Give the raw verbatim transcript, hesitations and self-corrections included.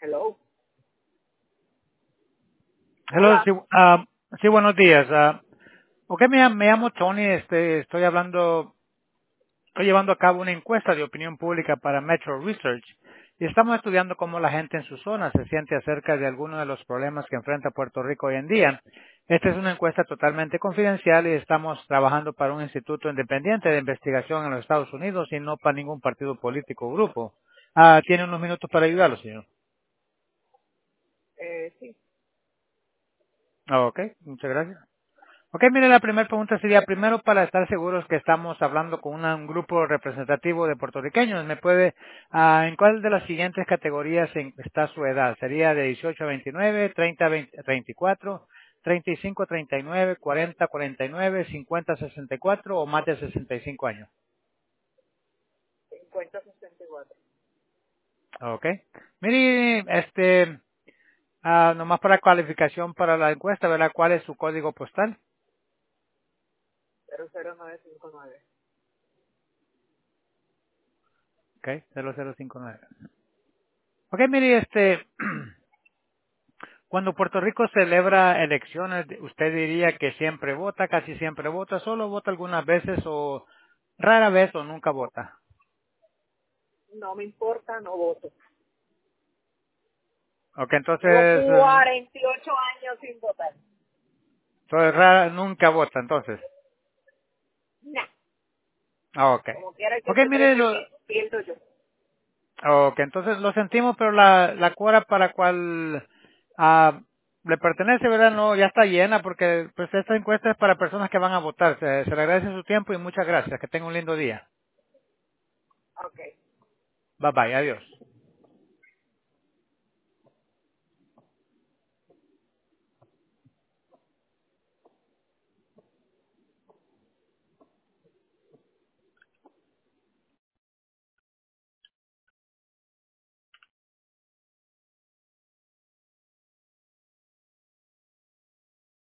Hello. Hello, Hola. sí, ah, sí, buenos días. Ah, ok, me, llam- me llamo Tony, este, estoy hablando, estoy llevando a cabo una encuesta de opinión pública para Metro Research y estamos estudiando cómo la gente en su zona se siente acerca de algunos de los problemas que enfrenta Puerto Rico hoy en día. Esta es una encuesta totalmente confidencial y estamos trabajando para un instituto independiente de investigación en los Estados Unidos y no para ningún partido político o grupo. Ah, ¿tiene unos minutos para ayudarlo, señor? Eh, sí. Ah, ok, muchas gracias. Ok, mire, la primera pregunta sería, primero, para estar seguros que estamos hablando con una- un grupo representativo de puertorriqueños, ¿me puede, ah, en cuál de las siguientes categorías en- está su edad? ¿Sería de dieciocho a veintinueve, treinta a veinte, treinta y cuatro, treinta y cinco a treinta y nueve, cuarenta a cuarenta y nueve, cincuenta a sesenta y cuatro o más de sesenta y cinco años? cincuenta sesenta y cuatro. Ok. Mire, este, ah, nomás para cualificación para la encuesta, ¿verdad? ¿Cuál es su código postal? cero cero nueve cinco nueve. Ok, cero cero cinco nueve. Ok, mire, este, cuando Puerto Rico celebra elecciones, ¿usted diría que siempre vota, casi siempre vota, solo vota algunas veces o rara vez o nunca vota? No me importa, no voto. Ok, Llevo entonces, mm, cuarenta y ocho años sin votar. entonces rara, nunca vota, entonces. No. Ah, ok. Como quiera que Ok, se mire, trepe, lo, pi- pierdo yo. ok, entonces lo sentimos, pero la, la cuora para cual ah, le pertenece, ¿verdad? No, ya está llena porque pues esta encuesta es para personas que van a votar. Se, se le agradece su tiempo y muchas gracias. Que tenga un lindo día. Ok. Bye bye, adiós.